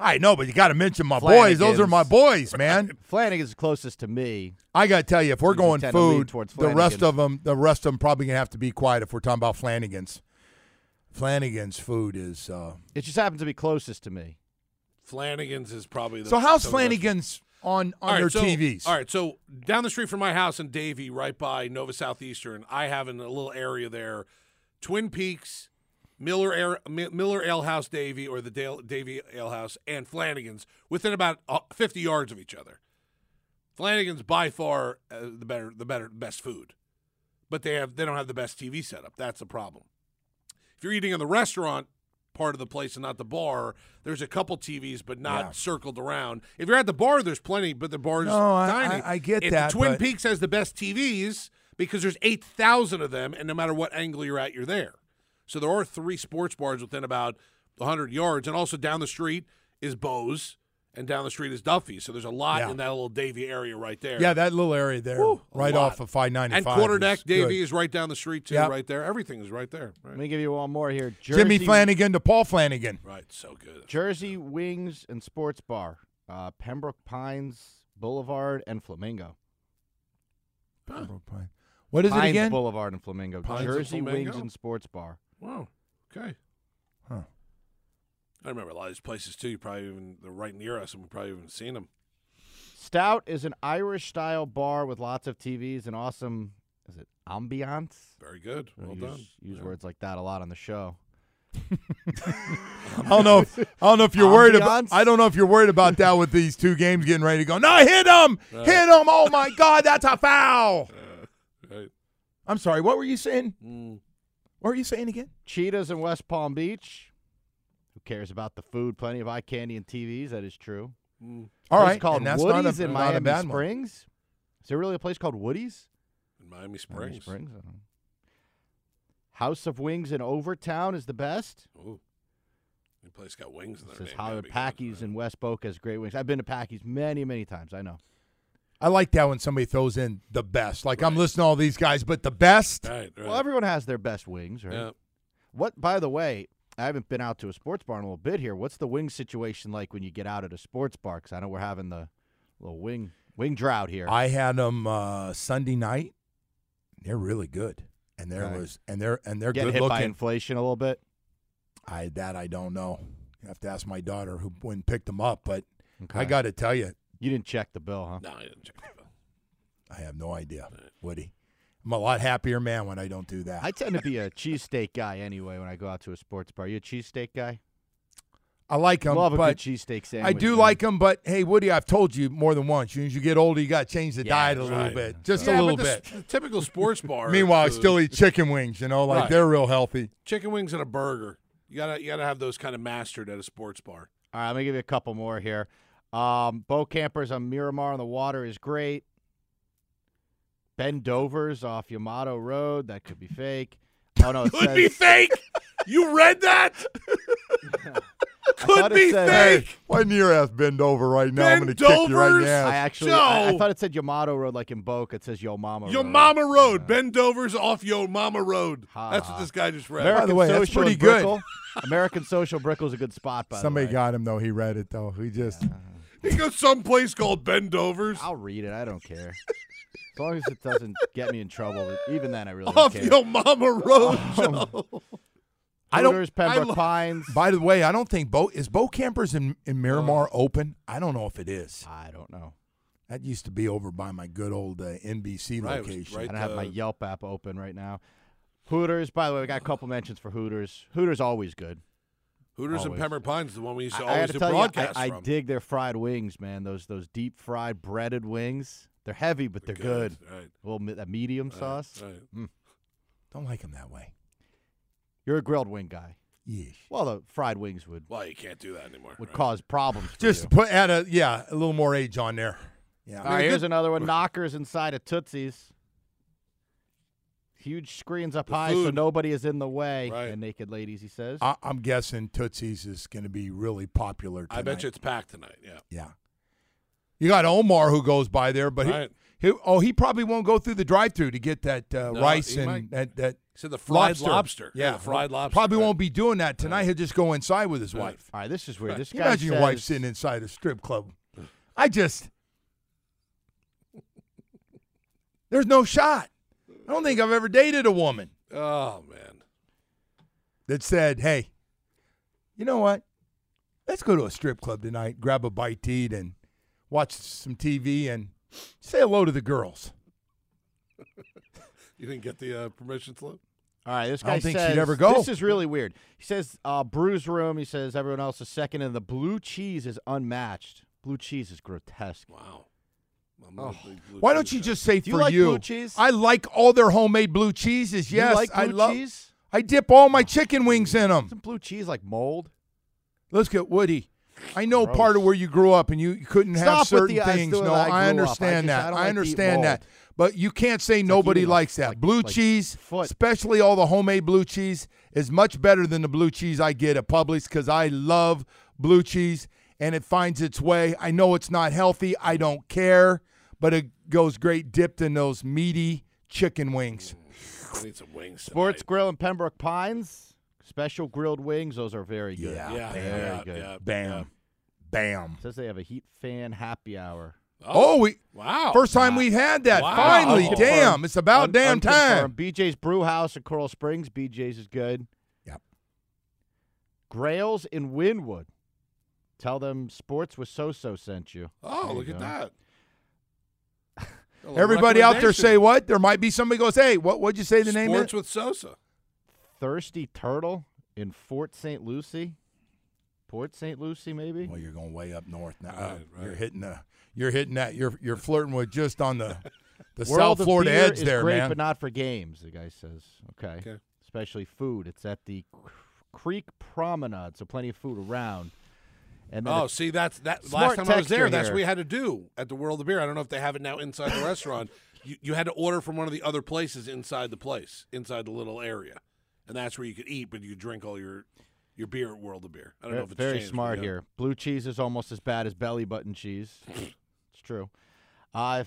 I know, but you got to mention my boys. Those are my boys, man. Flanagan's is closest to me. I got to tell you, if we're Usually going tend to lean food, towards the rest Flanagan's. of them, the rest of them probably gonna have to be quiet if we're talking about Flanagan's. Flanagan's food is. Uh, It just happens to be closest to me. Flanagan's is probably the so how's some of the best- Flanagan's on on All right, their so- T Vs? All right, so down the street from my house in Davie, right by Nova Southeastern, I have in a little area there, Twin Peaks, Miller Air, Mi- Miller Ale House Davie, or the Dale, Davie Ale House, and Flanagan's within about uh, fifty yards of each other. Flanagan's by far uh, the better, the better, best food, but they have they don't have the best T V setup. That's the problem. If you're eating in the restaurant part of the place and not the bar, there's a couple T Vs, but not Yeah. circled around. If you're at the bar, there's plenty, but the bar's No, I- tiny. I- I get And that, Twin but- Peaks has the best T Vs because there's eight thousand of them, and no matter what angle you're at, you're there. So there are three sports bars within about one hundred yards, and also down the street is Bo's, and down the street is Duffy's. So there's a lot Yeah. in that little Davie area right there. Yeah, that little area there, Woo, a right lot. off of five ninety-five. And Quarter Deck is Davie good. is right down the street, too, Yep. right there. Everything is right there. Right. Let me give you one more here. Jimmy Jersey- Flanagan to Paul Flanagan. Right, so good. Jersey Wings and Sports Bar, uh, Pembroke Pines Boulevard and Flamingo. Pembroke Pine. What is Pines it again? Boulevard and Flamingo. Pines and Jersey Wings Flamingo? and Sports Bar. Wow. Okay. Huh. I remember a lot of these places, too. You probably even, they're right near us, and we've probably even seen them. Stout is an Irish-style bar with lots of T Vs and awesome, is it ambiance? Very good. Well use, done. Use Yeah. words like that a lot on the show. I don't know. If, I don't know if you're worried about. Ambiance? I don't know if you're worried about that with these two games getting ready to go. No, hit him! Right. Hit him! Oh my God, that's a foul! Uh, right. I'm sorry. What were you saying? Mm. What were you saying again? Cheetahs in West Palm Beach. Who cares about the food? Plenty of eye candy and T Vs. That is true. Mm. All Place right, called and that's Woody's not a- in not a Miami bad one. Springs. Is there really a place called Woody's? In Miami Springs. Miami Springs. I don't know. House of Wings in Overtown is the best. Ooh. Any place got wings in It their says name. Howard That'd be Packy's good, in West Boca has great wings. I've been to Packy's many, many times. I know. I like that when somebody throws in the best. Like I'm listening to all these guys, but the best. right? Right, right. Well, everyone has their best wings, right? Yeah. What, by the way, I haven't been out to a sports bar in a little bit here. What's the wing situation like when you get out at a sports bar? Because I know we're having the little wing wing drought here. I had them uh, Sunday night. They're really good, and there Okay. was and they're and they're Getting good hit by looking. inflation a little bit. I that I don't know. You have to ask my daughter who went and picked them up. But Okay. I got to tell you, You didn't check the bill, huh? No, I didn't check the bill. I have no idea, Woody. I'm a lot happier man when I don't do that. I tend to be a cheesesteak guy anyway when I go out to a sports bar. You a cheesesteak guy? I like them, Love a but good cheesesteak sandwich. I do man. like them. But hey, Woody, I've told you more than once. As you get older, you got to change the Yeah, diet a that's little right. bit, just Yeah, a little but the, bit. s- the typical sports bar. Meanwhile, I food- still eat chicken wings. You know, like Right. they're real healthy. chicken wings and a burger. You gotta you gotta have those kind of mastered at a sports bar. All right, let me give you a couple more here. Um, Bo Campers on Miramar on the Water is great. Ben Dover's off Yamato Road. That could be fake. Oh, no, it Could says, be fake. You read that? I Could thought it be said- fake. Why near ass bend over right now? I'm Bend going to kick you right in overs? the ass. I actually, I, I Joe. thought it said Yamato Road like in Boca. It says Yo Mama Yo Road. Mama Road. Ben Dover's off Yo Mama Road. Ha, That's ha. what this guy just read. American By the way, that's Social pretty and good. Brickell. American Social Brickell's a good spot, by Somebody the way. got him though. He read it though. He just He goes someplace called Ben Dover's. I'll read it. I don't care. As long as it doesn't get me in trouble. Even then, I really Off don't care. Yo Mama Road, Joe. I don't- Hooters, I Pembroke lo- Pines. By the way, I don't think Bo is Bo Campers in, in Miramar open. I don't know if it is. I don't know. That used to be over by my good old uh, N B C Right, it was location. right I don't have my uh, Yelp app open right now. Hooters, by the way, we got a couple mentions for Hooters. Hooters always good. Hooters and Always. Pembroke Pines, the one we used to I, I always gotta do tell you, broadcasts I, I from. dig their fried wings, man. Those those deep fried breaded wings. They're heavy, but they're, good. Right. A little mi- that medium Right, sauce. right. Don't like them that way. You're a grilled wing guy. Yeesh. Well, the fried wings would Well, you can't do that anymore. would right? cause problems. For Just you. put add a yeah a little more age on there. Yeah. All right, here's another one. Knockers inside of Tootsie's. Huge screens up The high so food. nobody is in the way. Right. And naked ladies, he says. I, I'm guessing Tootsie's is going to be really popular tonight. I bet you it's packed tonight. Yeah. Yeah. You got Omar who goes by there, but Right. he, he oh he probably won't go through the drive-through to get that uh, No, rice he and might. that that. He said the fried lobster. Yeah, Yeah, the fried lobster, Probably right. won't be doing that tonight. He'll just go inside with his wife. All right, this is weird. This Can you guy imagine your wife says- sitting inside a strip club. I just there's no shot. I don't think I've ever dated a woman Oh man. that said, "Hey, you know what? Let's go to a strip club tonight, grab a bite to eat, and watch some T V and say hello to the girls." You didn't get the uh, permission slip? All right, this I guy don't think says she'd ever go. This is really weird. He says uh, Brews Room. He says everyone else is second, and the blue cheese is unmatched. Blue cheese is grotesque. Wow. Oh. Why don't you just say Do you for like you? blue cheese? I like all their homemade blue cheeses. You Yes, like I blue love. cheese? I dip all my chicken wings in them. Isn't blue cheese like mold? Let's get Woody. I know Gross. part of where you grew up and you, you couldn't have Stop with certain the, uh, things. doing No, that I I grew up. I understand just- I that. don't I, like to eat understand that. mold. But you can't say nobody eating a- likes that. like- blue like cheese, foot. especially all the homemade blue cheese, is much better than the blue cheese I get at Publix because I love blue cheese and it finds its way. I know it's not healthy. I don't care, but it goes great dipped in those meaty chicken wings. I need some wings. Sports Grill in Pembroke Pines. Special grilled wings. Those are very good. Yeah, Yeah, very yeah, good. yeah. Bam. Bam. Says they have a Heat fan happy hour. Oh, we Wow. first time we've had that. Wow. Finally, Unconfirmed. damn. It's about Un- damn time. unconfirmed. B J's Brew House in Coral Springs. B J's is good. Yep. Grails in Wynwood. Tell them Sports with So-So sent you. Oh, There you look at go. that. A little Everybody out there say recommendation. what? There might be somebody goes, hey, what would you say the name Sports is? with Sosa. Thirsty Turtle in Fort Saint Lucie. Port Saint Lucie, maybe? Well, you're going way up north now. Right, Uh, right. You're hitting the, you're hitting that. You're you're flirting with just on the the World South of Florida Beer edge is there, great, man. but not for games, the guy says. Okay. Okay. Especially food. It's at the Creek Promenade, so plenty of food around. And then Oh, it's see, that's that. smart Last time I was there, texture that's here. what we had to do at the World of Beer. I don't know if they have it now inside the restaurant. You, you had to order from one of the other places inside the place, inside the little area, and that's where you could eat, but you could drink all your your beer at World of Beer. I don't know if it's very changed, but smart yeah. here. Blue cheese is almost as bad as belly button cheese. It's true. Uh,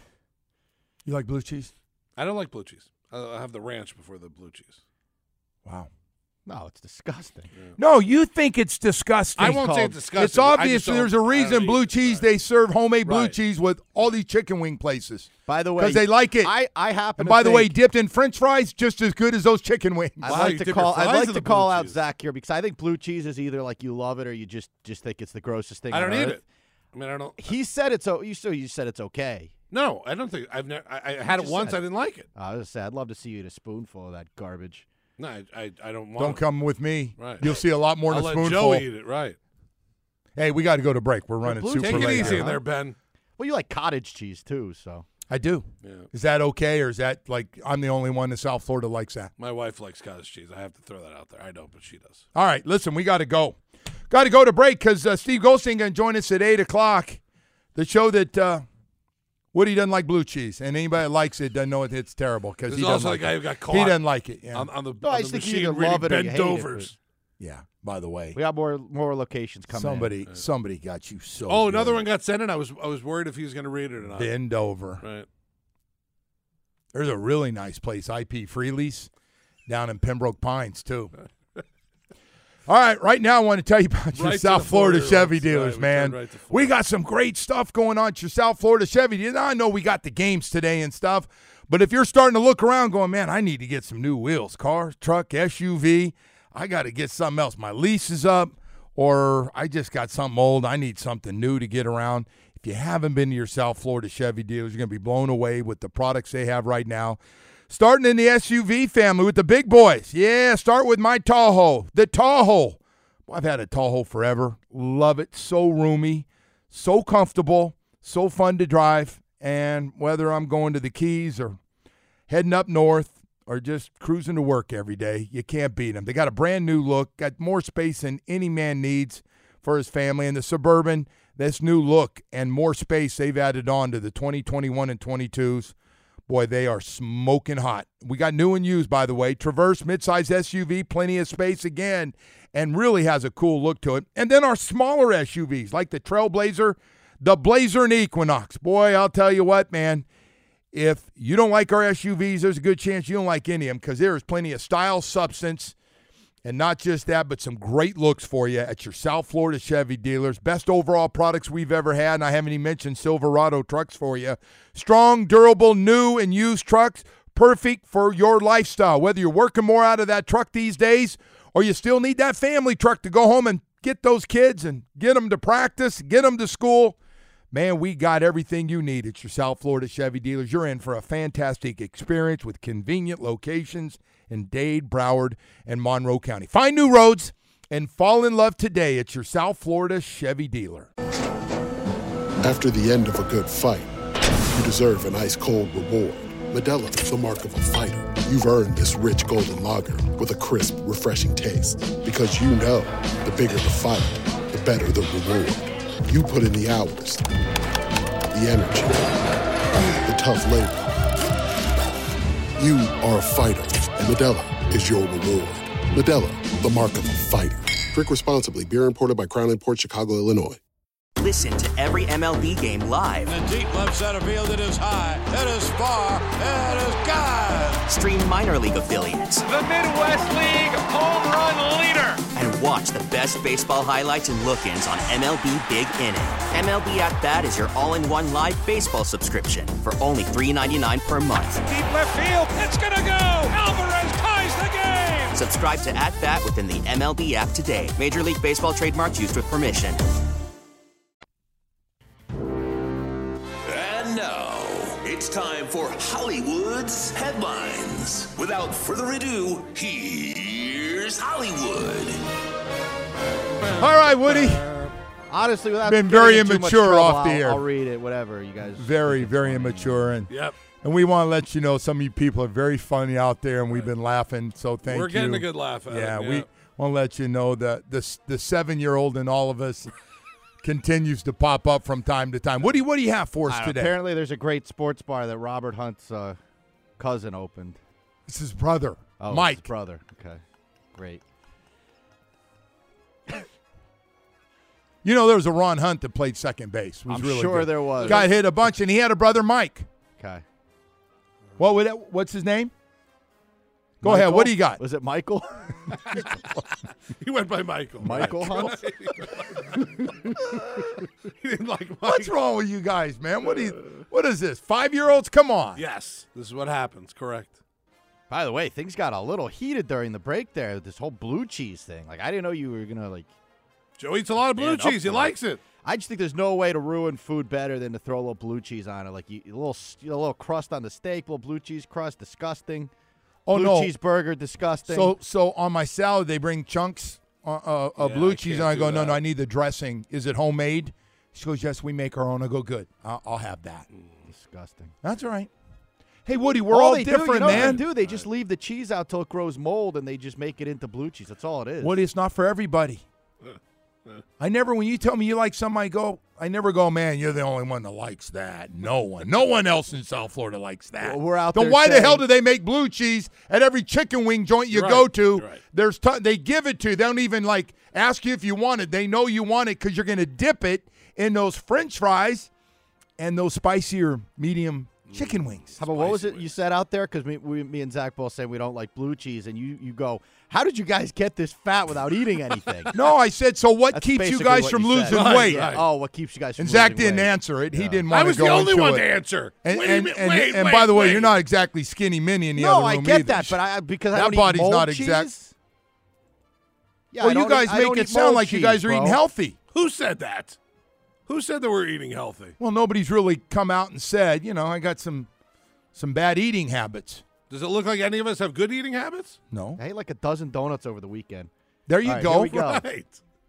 You like blue cheese? I don't like blue cheese. I, I have the ranch before the blue cheese. Wow. no, it's disgusting. No, you think it's disgusting. I won't say called- it's disgusting. It's but I obvious just don't- there's a I don't reason eat blue it. cheese, Right. they serve homemade blue Right. cheese with all these chicken wing places. By the way, Because they like it. I, I happen And to by the way, think- dipped in French fries, just as good as those chicken wings. I'd Wow, like you to dip call. your I'd fries like in to the call blue out cheese. Zach here because I think blue cheese is either like you love it or you just just think it's the grossest thing. I don't on eat earth. it. I mean, I don't. He said it's. o- You so you said it's okay. No, I don't think I've never. I, I had it just once. said. I didn't like it. I was sad. I'd love to see you eat a spoonful of that garbage. No, I, I, I don't want. Don't it. come with me. Right. You'll see a lot more I'll than a let spoonful. Joe eat it. Right. Hey, we got to go to break. We're running blue super Take it late. easy here. in there, Ben. Well, you like cottage cheese too, so I do. Yeah. Is that okay, or is that like I'm the only one in South Florida likes that? My wife likes cottage cheese. I have to throw that out there. I don't, but she does. All right, listen, we got to go. Got to go to break because uh, Steve Goldstein going to join us at eight o'clock. The show that uh, Woody doesn't like blue cheese, and anybody that likes it doesn't know it, it's terrible because This he is doesn't also like the guy it. who got caught. He doesn't like it. Yeah. On, on the, No, I on just the think you machine either reading love it or you bent hate it, overs. yeah. By the way, we got more more locations coming. somebody in. somebody got you so. Oh, good. another one got sent in. I was I was worried if he was going to read it or not. Bend over. Right. There's a really nice place, I P Freely's, down in Pembroke Pines too. All right, right now I want to tell you about your Right to South the Florida Florida Chevy roads. dealers, Right, we man. turned right to we got some great stuff going on at your South Florida Chevy dealers. Now, I know we got the games today and stuff, but if you're starting to look around going, man, I need to get some new wheels, car, truck, S U V, I got to get something else. My lease is up, or I just got something old. I need something new to get around. If you haven't been to your South Florida Chevy dealers, you're going to be blown away with the products they have right now. Starting in the S U V family with the big boys. Yeah, start with my Tahoe, the Tahoe. Well, I've had a Tahoe forever. Love it. So roomy, so comfortable, so fun to drive. And whether I'm going to the Keys or heading up north or just cruising to work every day, you can't beat them. They got a brand new look, got more space than any man needs for his family. And the Suburban, this new look and more space they've added on to the twenty twenty-one and twenty-twos. Boy, they are smoking hot. We got new and used, by the way. Traverse, midsize S U V, plenty of space again, and really has a cool look to it. And then our smaller S U Vs, like the Trailblazer, The Blazer and Equinox. Boy, I'll tell you what, man. If you don't like our S U Vs, there's a good chance you don't like any of them because there is plenty of style, substance, and not just that, but some great looks for you at your South Florida Chevy dealers. Best overall products we've ever had, and I haven't even mentioned Silverado trucks for you. Strong, durable, new, and used trucks, perfect for your lifestyle. Whether you're working more out of that truck these days or you still need that family truck to go home and get those kids and get them to practice, get them to school, man, we got everything you need at your South Florida Chevy dealers. You're in for a fantastic experience with convenient locations in Dade, Broward, and Monroe County. Find new roads and fall in love today at your South Florida Chevy dealer. After the end of a good fight, you deserve an ice-cold reward. Modelo, the mark of a fighter. You've earned this rich golden lager with a crisp, refreshing taste. Because you know, the bigger the fight, the better the reward. You put in the hours, the energy, the tough labor. You are a fighter, and Modelo is your reward. Modelo, the mark of a fighter. Drink responsibly. Beer imported by Crown Imports, Chicago, Illinois. Listen to every M L B game live. In the deep left center field, it is high, it is far, it is gone. Stream minor league affiliates. The Midwest League home run leader. And watch the best baseball highlights and look-ins on M L B Big Inning. M L B At Bat is your all-in-one live baseball subscription for only three dollars and ninety-nine cents per month. Deep left field, it's gonna go. Alvarez ties the game. Subscribe to At Bat within the M L B app today. Major League Baseball trademarks used with permission. And now, it's time for Hollywood's headlines. Without further ado, here's Hollywood. All right, Woody. Honestly, without been getting very in too much immature trouble, off the I'll, air. I'll read it, whatever you guys. Very, very immature, and Yep. and we want to let you know some of you people are very funny out there, and we've been laughing. So thank you. We're getting a good laugh out of it, Yeah, yeah. we want to let you know that the the seven year old in all of us continues to pop up from time to time. What do you what do you have for us I don't know, today? Apparently, there's a great sports bar that Robert Hunt's uh, cousin opened. It's his brother, oh, Mike. His brother. Okay, great. You know, there was a Ron Hunt that played second base. It was I'm really sure good. there was. Got hit a bunch, and he had a brother, Mike. Okay. What would that, what's his name? Go Michael? ahead. What do you got? Was it Michael? He went by Michael. Michael Hunt? He didn't like Mike. What's wrong with you guys, man? What do you? What is this? Five-year-olds? Come on. Yes, this is what happens. Correct. By the way, things got a little heated during the break there. This whole blue cheese thing. Like, I didn't know you were gonna like. Joe eats a lot of blue stand up cheese. He for likes it. I just think there's no way to ruin food better than to throw a little blue cheese on it. Like you, a little, a little crust on the steak, little blue cheese crust, disgusting. Oh blue no, cheeseburger, disgusting. So, so on my salad they bring chunks uh, uh, of Yeah, blue I cheese, can't and I do go, no, that. no, I need the dressing. Is it homemade? She goes, yes, we make our own. I go, good. I'll, I'll have that. disgusting. That's all right. Hey, Woody, we're all all they different, do, you know man. What they do? They just leave the cheese out till it grows mold, and they just make it into blue cheese. That's all it is. Woody, it's not for everybody. I never, when you tell me you like something, I go, I never go, man, you're the only one that likes that. No one. No one else in South Florida likes that. Well, we're out then there why the saying- hell do they make blue cheese at every chicken wing joint you You're go right. to? You're right. There's t- They give it to you. They don't even, like, ask you if you want it. They know you want it because you're going to dip it in those French fries and those spicier medium chicken wings. How about what was it you said out there? Because me, we, me and Zach both said we don't like blue cheese, and you, you go, how did you guys get this fat without eating anything? No, I said, so what That's keeps you basically guys what from you said. losing Right, weight? yeah. Oh, what keeps you guys from And Zach losing didn't weight. answer it. He Yeah. didn't I want was to go the only into one it. to answer. And, Wait a and, minute, and, wait, and wait, by the way, wait. you're not exactly skinny mini in the No, other I room get either. that, but I because I that don't body's eat mold not cheese. exact. Yeah, well, I you don't guys eat- I make don't it eat sound mold like you cheese, guys are bro. eating healthy. Who said that? Who said that we're eating healthy? Well, nobody's really come out and said, you know, I got some some bad eating habits. Does it look like any of us have good eating habits? No. I ate like a dozen donuts over the weekend. There you All right, go. here we go. Right.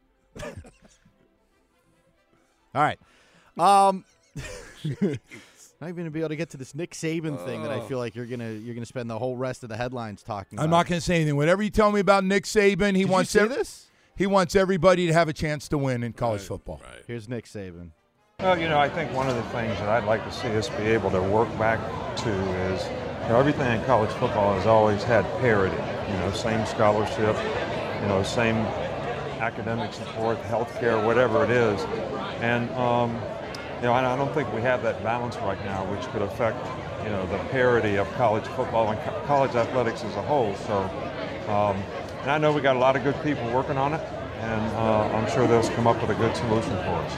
All right. Um, not even gonna be able to get to this Nick Saban thing that I feel like you're gonna you're gonna spend the whole rest of the headlines talking I'm about. not going to say anything. Whatever you tell me about Nick Saban, he Did wants you see ev- this? He wants everybody to have a chance to win in college football. Here's Nick Saban. Well, you know, I think one of the things that I'd like to see us be able to work back to is, you know, everything in college football has always had parity. You know, same scholarship, you know, same academic support, health care, whatever it is. And, um, you know, and I don't think we have that balance right now, which could affect, you know, the parity of college football and co- college athletics as a whole. So, um, and I know we got a lot of good people working on it, and uh, I'm sure they'll come up with a good solution for us.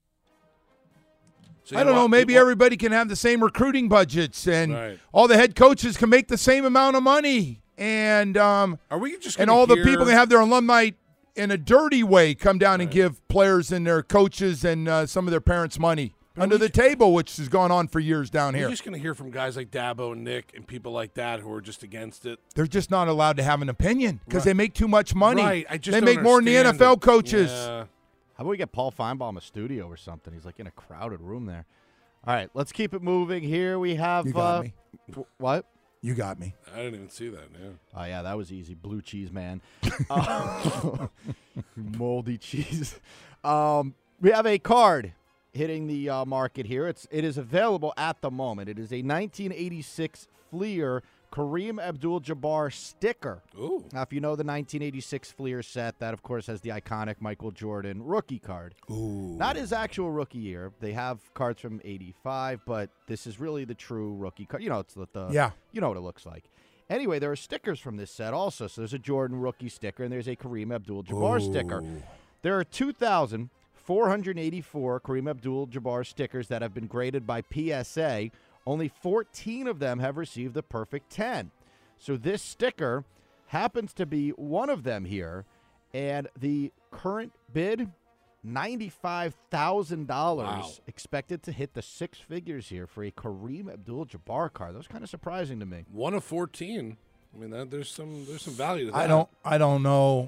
So I don't know. want- Maybe you want- everybody can have the same recruiting budgets, and Right. all the head coaches can make the same amount of money, and um, Are we just and gonna all the hear- people can have their alumni in a dirty way come down and give players and their coaches and uh, some of their parents money under the table, which has gone on for years down You're here. just going to hear from guys like Dabo and Nick and people like that who are just against it. They're just not allowed to have an opinion because Right. they make too much money. Right. I just they don't make more than the N F L understand it. coaches. Yeah. How about we get Paul Feinbaum a studio or something? He's like in a crowded room there. All right, let's keep it moving. Here we have You got uh, me. w- what? You got me. I didn't even see that. Yeah. Oh yeah, that was easy. Blue cheese man, Uh, moldy cheese. Um, we have a card hitting the uh, market here. It's it is available at the moment. It is a nineteen eighty-six Fleer Kareem Abdul-Jabbar sticker. Ooh. Now, if you know the nineteen eighty-six Fleer set, that of course has the iconic Michael Jordan rookie card. Ooh. Not his actual rookie year. They have cards from eighty-five, but this is really the true rookie card. You know, it's the, the Yeah. You know what it looks like. Anyway, there are stickers from this set also. So there's a Jordan rookie sticker and there's a Kareem Abdul-Jabbar sticker. There are two thousand four hundred eighty-four Kareem Abdul-Jabbar stickers that have been graded by P S A. Only fourteen of them have received the perfect ten. So this sticker happens to be one of them here. And the current bid, ninety-five thousand dollars. Wow. Expected to hit the six figures here for a Kareem Abdul-Jabbar card. That was kind of surprising to me. One of fourteen. I mean, that, there's some there's some value to that. I don't. I don't know.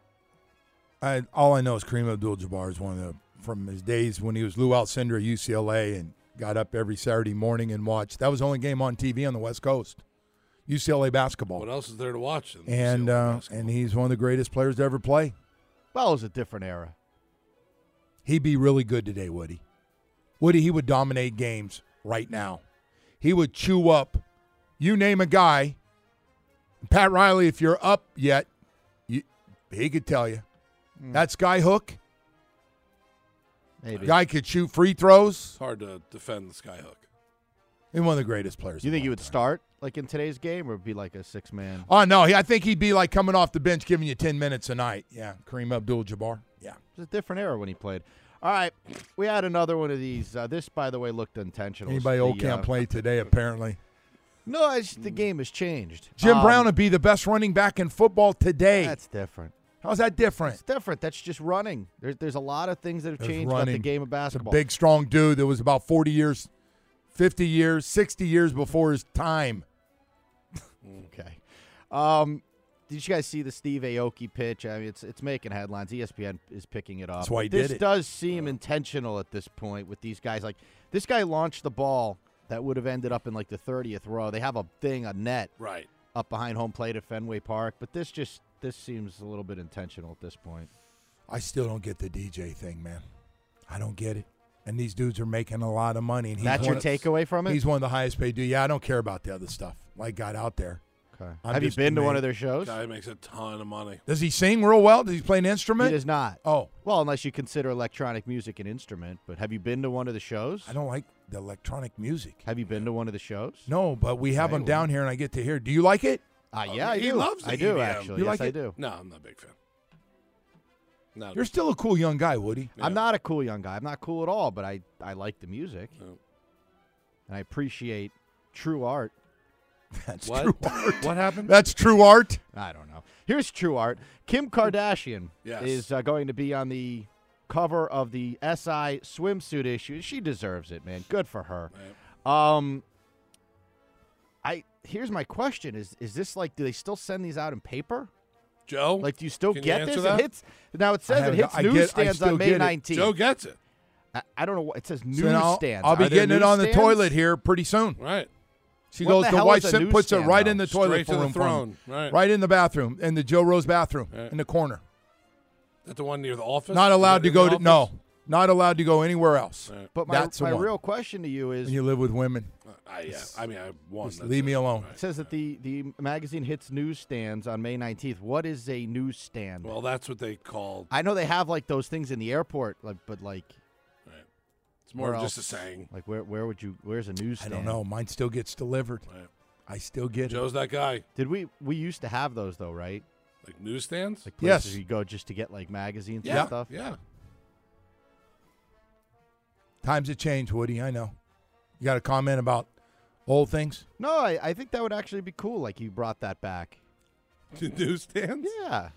I all I know is Kareem Abdul-Jabbar is one of the from his days when he was Lou Alcindor at U C L A and got up every Saturday morning and watched. That was the only game on T V on the West Coast, U C L A basketball. What else is there to watch? in And U C L A uh, basketball? and he's one of the greatest players to ever play. Well, it was a different era. He'd be really good today, Woody. Woody, he would dominate games right now. He would chew up. You name a guy. Pat Riley, if you're up yet, you, he could tell you. Mm. That sky hook. Maybe. Guy could shoot free throws. It's hard to defend the skyhook. He's one of the greatest players. You of think all he would time. start like in today's game, or would be like a six man? Oh, no. He, I think he'd be like coming off the bench giving you ten minutes a night. Yeah. Kareem Abdul-Jabbar. Yeah. It was a different era when he played. All right, we had another one of these. Uh, this, by the way, looked intentional. Anybody The, old can't uh, play today, apparently. No, it's, the game has changed. Jim Um, Brown would be the best running back in football today. That's different. How's that different? It's different. That's just running. There's there's a lot of things that have There's changed about the running. game of It's a basketball. big, strong dude that was about forty years, fifty years, sixty years before his time. Okay. Um, did you guys see the Steve Aoki pitch? I mean, it's it's making headlines. E S P N is picking it up. That's why he this did it. does seem intentional at this point with these guys. Like this guy launched the ball that would have ended up in like the thirtieth row. They have a thing, a net, Right. up behind home plate at Fenway Park. But this just this seems a little bit intentional at this point. I still don't get the D J thing, man. I don't get it. And these dudes are making a lot of money. And he's That's one your of- takeaway from it? He's one of the highest paid dudes. Yeah, I don't care about the other stuff. Like got out there. Okay. I'm Have you just been to one amazed. of their shows? Guy makes a ton of money. Does he sing real well? Does he play an He instrument? does not. Oh, Well, unless you consider electronic music an instrument. But have you been to one of the shows? I don't like the electronic music. Have you been to one of the shows? No, but we have Okay, them well- down here, and I get to hear. Do you like it? Uh, yeah, I he do. loves the I do, E D M. actually. You yes, like I it? do. No, I'm not a big fan. No. You're still a cool young guy, Woody. I'm not a cool young guy. I'm not cool at all, but I, I like the music. No. And I appreciate true art. That's What? true art. What happened? That's true art. I don't know. Here's true art. Kim Kardashian Yes. is uh, going to be on the cover of the S I swimsuit issue. She deserves it, man. Good for her. Um, I here's my question: Is is this like? Do they still send these out in paper? Joe? Like, do you still Can you get answer this? that? It hits now. It says I it have- hits I get- I newsstands still on May get it. nineteenth. Joe gets it. I, I don't know what it says. So now Newsstands. I'll be Are there getting it on the newsstands? toilet here pretty soon. Right. She What goes, the the hell wife is a sit- puts it newsstand, right though? in the toilet Straight to for the him for him. throne. Right. in the bathroom, in the Joe Rose bathroom, Right. in the corner. Is that the one near the office? Not Is allowed that to in go the to no, office? not allowed to go anywhere else. Right. But my, That's the my one. real question to you is: When you live with women, I, yeah. I mean, I won. just That's leave it. me alone. It says that the, the magazine hits newsstands on May nineteenth. What is a newsstand? Well, that's what they called. I know they have like those things in the airport, like, but like, It's more Where of just else? a saying. Like where where would you? Where's a newsstand? I don't know. Mine still gets delivered. Right. I still get Joe's it. that guy. Did we? We used to have those though, right? Like newsstands? Like places Yes. you go just to get like magazines Yeah. and stuff. Yeah. Times have changed, Woody. I know. You got a comment about old things? No, I, I think that would actually be cool. Like you brought that back. To newsstands? Yeah.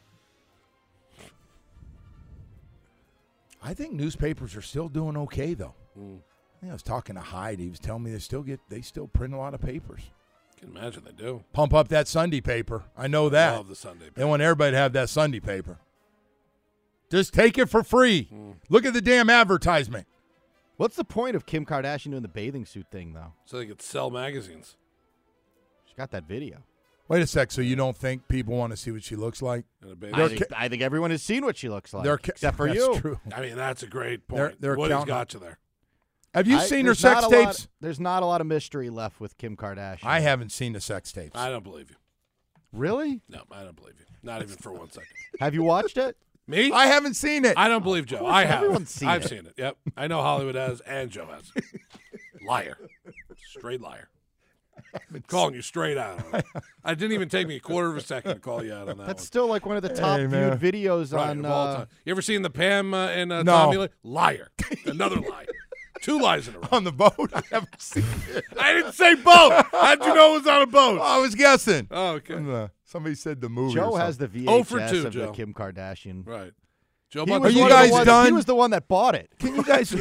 I think newspapers are still doing okay, though. Mm. I, think I was talking to Hyde. He was telling me they still get they still print a lot of papers. I can imagine they do. Pump up that Sunday paper. I know that. Love the Sunday paper. They want everybody to have that Sunday paper. Just take it for free. Mm. Look at the damn advertisement. What's the point of Kim Kardashian doing the bathing suit thing though? So they could sell magazines. She's got that video. Wait a sec. So you don't think people want to see what she looks like? In a bathing I suit. think, I think everyone has seen what she looks like, They're ca- except for that's you. True. I mean, that's a great point. They're- they're Woody's counting got you there. Have you I- seen her there's not sex a lot- tapes? there's not a lot of mystery left with Kim Kardashian. I haven't seen the sex tapes. I don't believe you. Really? No, I don't believe you. Not even for one second. Have you watched it? Me? I haven't seen it. I don't believe Joe. I have. everyone's seen I've it. seen it. Yep. I know Hollywood has and Joe has. Liar. Straight liar. Calling you straight out on it. It didn't even take me a quarter of a second to call you out on that That's one. still like one of the top Hey, viewed man. videos Right, on. of all Uh, time. You ever seen the Pam uh, and uh, No. Tommy? Lee? Liar. Another lie. Two lies in a row. On the boat? I haven't seen it. I didn't say boat. How'd you know it was on a boat? I was guessing. Oh, okay. Uh, Somebody said the movie. Joe or has the something. V H S Oh for two, of Joe. the Kim Kardashian. Right. Joe He bought was Are you one of the guys ones- done? He was the one that bought it. Can you guys?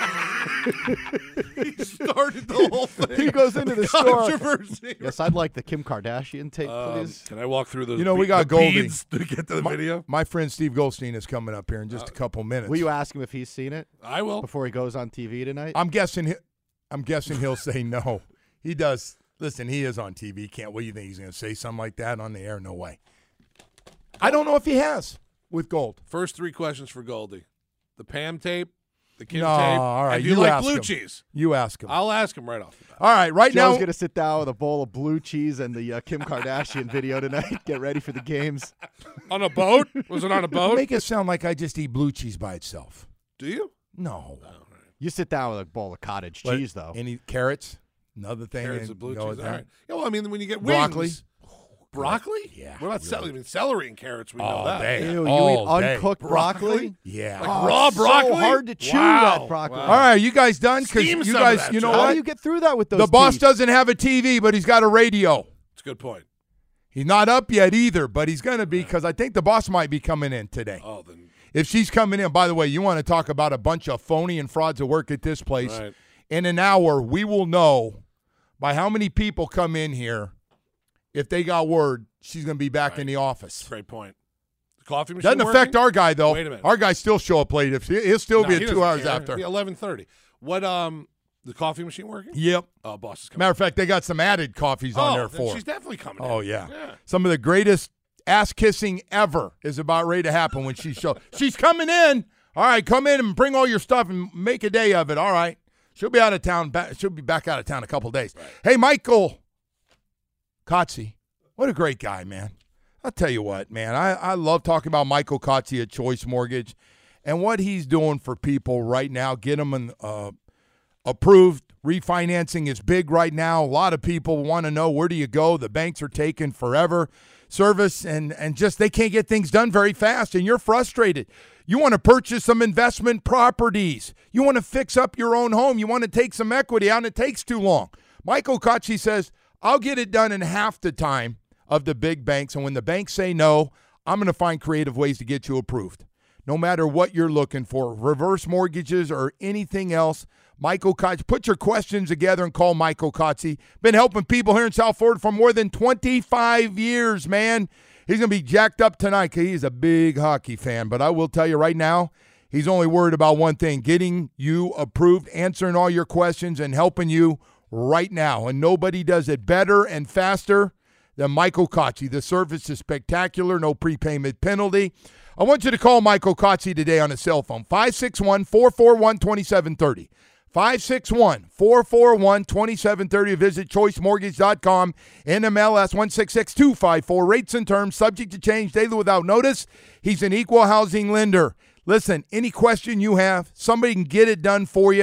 He started the whole thing. He goes into the store. Controversy. Yes, I'd like the Kim Kardashian tape, Um, please. can I walk through those? You know, we be- got the Goldie. beads to get to the my, video. my friend Steve Goldstein is coming up here in just a couple minutes. Will you ask him if he's seen it I will. before he goes on T V tonight? I'm guessing. He, I'm guessing he'll say no. He does. Listen, he is on T V. Can't. What do you think he's going to say something like that on the air? No way. I don't know if he has with Gold. First three questions for Goldie: the Pam tape, the Kim No, tape, all right. and do you, you like ask blue him. cheese? You ask him. I'll ask him right off the bat. All right, right Joe's now. going to sit down with a bowl of blue cheese and the uh, Kim Kardashian video tonight. Get ready for the games. On a boat? Was it on a boat? Make it sound like I just eat blue cheese by itself. Do you? No. You sit down with a bowl of cottage But cheese, though. Any carrots? Another thing. Carrots and and blue go cheese. with All that. right. Yeah, well, I mean, when you get Broccoli? wings, broccoli. Yeah, What about really. celery? I mean, celery and carrots. We know All that. day. Ew, you all eat day. uncooked broccoli? Yeah. Like Oh, raw it's broccoli. so hard to chew Wow. that broccoli. Wow. All right, you guys done? Because Steam you some of guys, that, you know Joe. How what? do you get through that with those The boss teeth? doesn't have a T V, but he's got a radio. It's a good point. He's not up yet either, but he's going to be because I think the boss might be coming in today. Oh, then If she's coming in, by the way, you want to talk about a bunch of phony and frauds that work at this place. Right. In an hour, we will know by how many people come in here if they got word she's going to be back Right. in the office. great point. The coffee machine Doesn't affect working? our guy, though. Wait a minute. Our guy still show up late. If He'll still No, be he at two doesn't hours care. after. Yeah, eleven thirty. What? Um, the coffee machine working? Yep. Oh, boss is coming. Matter of fact, they got some added coffees on oh, there then for. she's definitely coming. Oh in. yeah. yeah. Some of the greatest ass kissing ever is about ready to happen when she shows. She's coming in. All right, come in and bring all your stuff and make a day of it. All right. She'll be out of town. Back, she'll be back out of town in a couple days. Right. Hey, Michael Kotze, what a great guy, man. I'll tell you what, man. I, I love talking about Michael Kotze at Choice Mortgage and what he's doing for people right now. Get them an, uh, approved. Refinancing is big right now. A lot of people want to know, where do you go? The banks are taking forever. Service and, and just they can't get things done very fast, and you're frustrated. You want to purchase some investment properties. You want to fix up your own home. You want to take some equity out, and it takes too long. Michael Kotze says, I'll get it done in half the time of the big banks, and when the banks say no, I'm going to find creative ways to get you approved. No matter what you're looking for, reverse mortgages or anything else, Michael Kotze. Put your questions together and call Michael Kotze. Been helping people here in South Florida for more than twenty-five years, man. He's going to be jacked up tonight because he's a big hockey fan. But I will tell you right now, he's only worried about one thing, getting you approved, answering all your questions, and helping you right now. And nobody does it better and faster than Michael Kotze. The service is spectacular, no prepayment penalty. I want you to call Michael Kotze today on his cell phone, five six one, four four one, two seven three zero. five six one, four four one, two seven three zero. Visit choice mortgage dot com. N M L S one six six two five four. Rates and terms subject to change daily without notice. He's an equal housing lender. Listen, any question you have, somebody can get it done for you.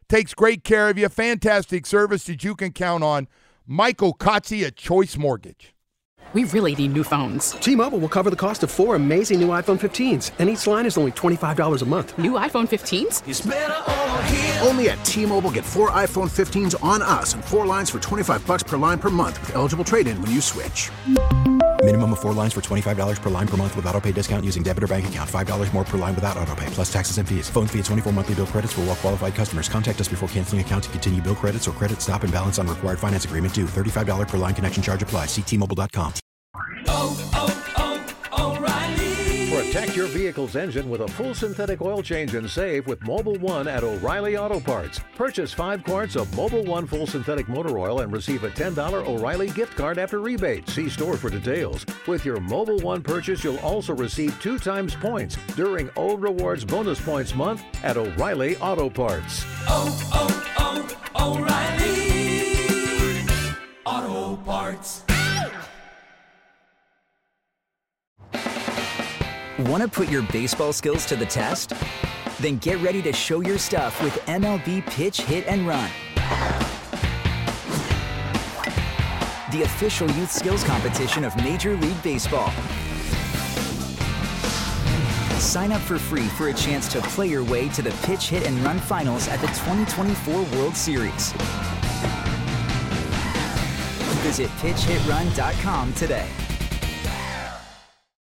takes great care of you. Fantastic service that you can count on. Michael Kotze at Choice Mortgage. We really need new phones. T-Mobile will cover the cost of four amazing new iPhone fifteens, and each line is only twenty-five dollars a month. New iPhone fifteens? It's better over here. Only at T-Mobile, get four iPhone fifteens on us and four lines for twenty-five bucks per line per month with eligible trade-in when you switch. Minimum of four lines for twenty-five dollars per line per month with autopay discount using debit or bank account. five dollars more per line without autopay, plus taxes and fees. Phone fee at twenty-four monthly bill credits for well-qualified customers. Contact us before canceling account to continue bill credits or credit stop and balance on required finance agreement due. thirty-five dollars per line connection charge applies. See T Mobile dot com. Oh, oh, oh, O'Reilly. Protect your vehicle's engine with a full synthetic oil change and save with Mobil one at O'Reilly Auto Parts. Purchase five quarts of Mobil one full synthetic motor oil and receive a ten dollars O'Reilly gift card after rebate. See store for details. With your Mobil one purchase, you'll also receive two times points during O Rewards Bonus Points Month at O'Reilly Auto Parts. Oh, oh, oh, O'Reilly Auto Parts. Want to put your baseball skills to the test? Then get ready to show your stuff with M L B Pitch, Hit, and Run. The official youth skills competition of Major League Baseball. Sign up for free for a chance to play your way to the Pitch, Hit, and Run finals at the twenty twenty-four World Series. Visit pitch hit run dot com today.